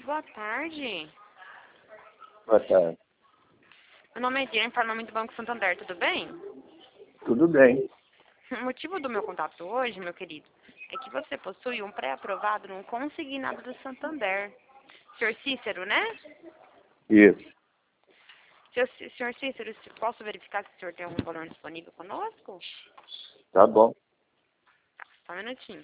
Boa tarde. Boa tarde. Meu nome é Jennifer, nome do Banco Santander, tudo bem? Tudo bem. O motivo do meu contato hoje, meu querido, é que você possui um pré-aprovado num consignado do Santander. Senhor Cícero, né? Isso. Senhor Cícero, posso verificar se o senhor tem algum valor disponível conosco? Tá bom. Só um minutinho.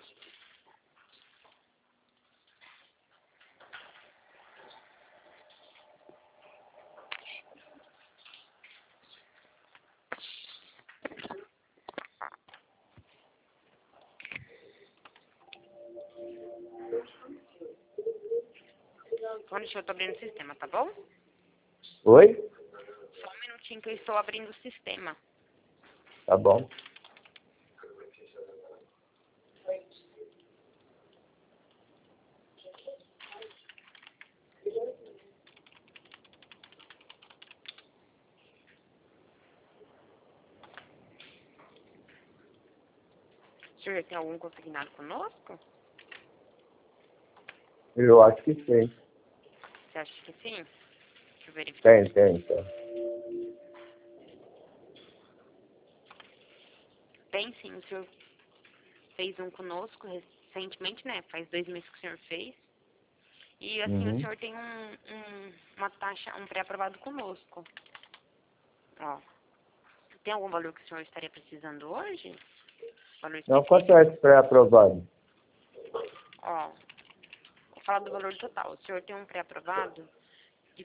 Só um minutinho, eu tô abrindo o sistema, tá bom? Oi? Só um minutinho que eu estou abrindo o sistema. Tá bom. O senhor tem algum consignado conosco? Eu acho que sim. Você acha que sim? Deixa eu verificar. Tem. Tem sim, o senhor fez um conosco recentemente, né? Faz 2 meses que o senhor fez. E assim, o senhor tem uma taxa, um pré-aprovado conosco. Ó, tem algum valor que o senhor estaria precisando hoje? Valor Não, específico? quanto é esse pré-aprovado? Ó, vou falar do valor total. O senhor tem um pré-aprovado de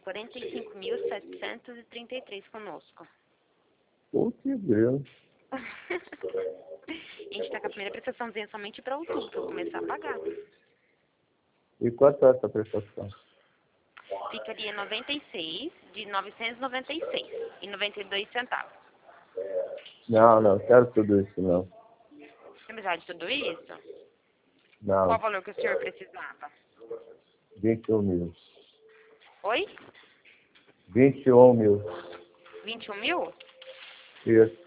45.733 conosco. Putz, Deus. A gente tá com a primeira prestaçãozinha somente para outubro, pra eu começar a pagar. E quanto é essa prestação? Ficaria 96 de 996 e 92 centavos. Não quero tudo isso, não. Apesar de tudo isso, Não, qual o valor que o senhor precisava? 21 mil. Oi? 21 mil. 21 mil? Isso.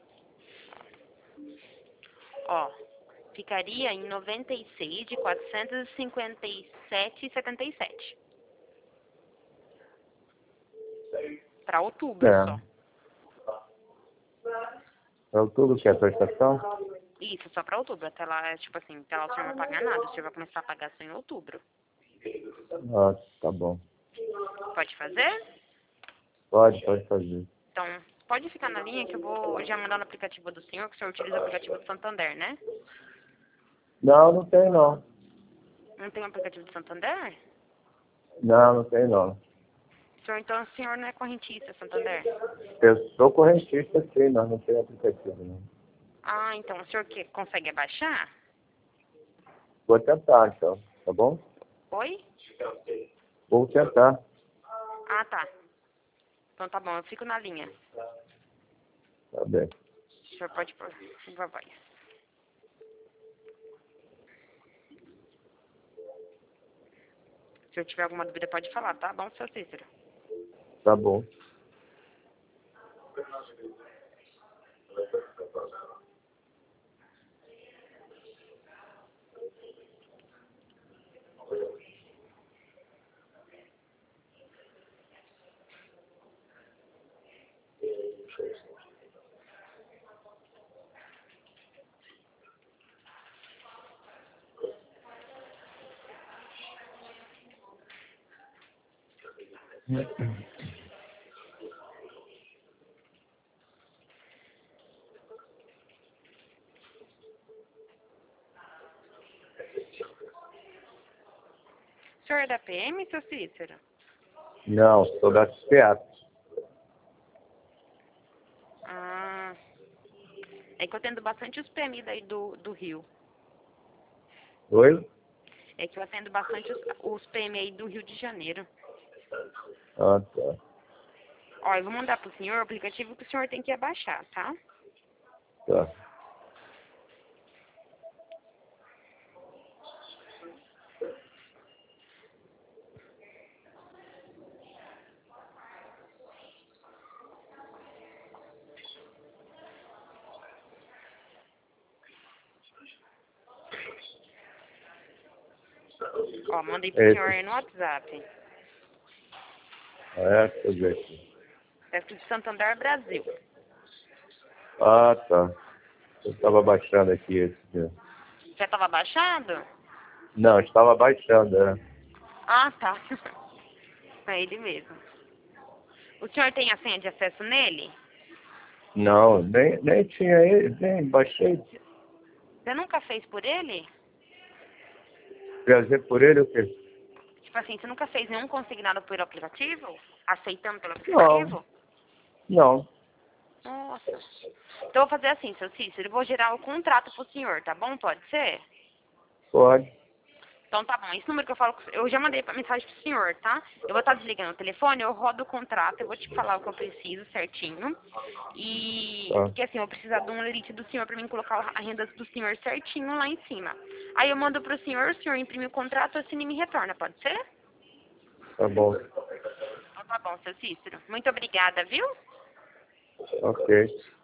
Ó, ficaria em 96 de 457,77. Para outubro só. É tudo que é prestação? Isso, só para outubro. Até lá, tipo assim, até lá o senhor não vai pagar nada. O senhor vai começar a pagar só em outubro. Ah, tá bom. Pode fazer? Pode fazer. Então, pode ficar na linha que eu vou já mandar no aplicativo do senhor, que o senhor utiliza o aplicativo do Santander, né? Não tem não. Não tem o aplicativo do Santander? Não tem não. Então o senhor não é correntista, Santander? Eu sou correntista sim, mas não tenho aplicativo não. Ah, então o senhor consegue abaixar? Vou tentar então, tá bom? Oi? Vou tentar. Ah, tá. Então tá bom, eu fico na linha. Tá bem. O senhor pode pôr a voz. Se o senhor tiver alguma dúvida, pode falar, tá bom, seu Cícero? Tá bom. O senhor é da PM, seu Cícero? Não, sou da psiquiatra. Ah, é que eu atendo bastante os PMI daí do Rio. Oi? É que eu atendo bastante os PMI aí do Rio de Janeiro. Ah, tá. Ó, eu vou mandar pro senhor o aplicativo que o senhor tem que abaixar, tá? Tá. Ó, mandei pro Esse. senhor aí no WhatsApp. Deixa eu ver aqui. Tá escrito Santander Brasil. Ah, tá. Eu estava baixando aqui esse dia. Já tava baixado? Não, estava baixando, Ah, tá. É ele mesmo. O senhor tem a senha de acesso nele? Não, nem tinha ele, nem baixei. Você nunca fez por ele? Prazer por ele o quê? Tipo assim, você nunca fez nenhum consignado pelo aplicativo? Aceitando pelo Não, aplicativo? não. Nossa. Então eu vou fazer assim, seu Cícero, eu vou gerar o contrato pro senhor, tá bom? Pode ser? Pode. Então tá bom, esse número que eu falo, eu já mandei a mensagem pro senhor, tá? Eu vou estar desligando o telefone, eu rodo o contrato, eu vou te falar o que eu preciso certinho. E Tá, porque assim, eu preciso de um lerite do senhor pra mim colocar a renda do senhor certinho lá em cima. Aí eu mando pro senhor, o senhor imprime o contrato, assina e me retorna, pode ser? tá bom. Então tá bom, seu Cícero. Muito obrigada, viu? Ok.